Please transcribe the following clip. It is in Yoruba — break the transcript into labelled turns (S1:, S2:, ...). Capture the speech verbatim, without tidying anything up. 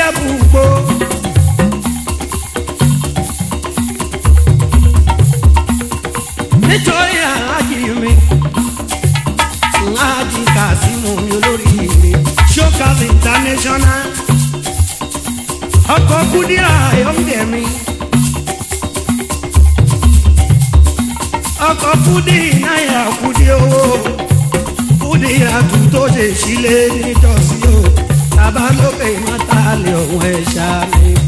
S1: níjẹ̀bú gbó. nítorí àájì mi àájì Kàsímù mi olórí mi Showcase International ọkọ̀ Kúdírà ayọ̀ǹdẹ̀ mi ọkọ̀ Kúdí náírà Kúdí owó Kúdí àtún tó ṣe sílé nítòsí o bàbá ló pè mọ́ta lé òun ẹ̀ ṣáà mi.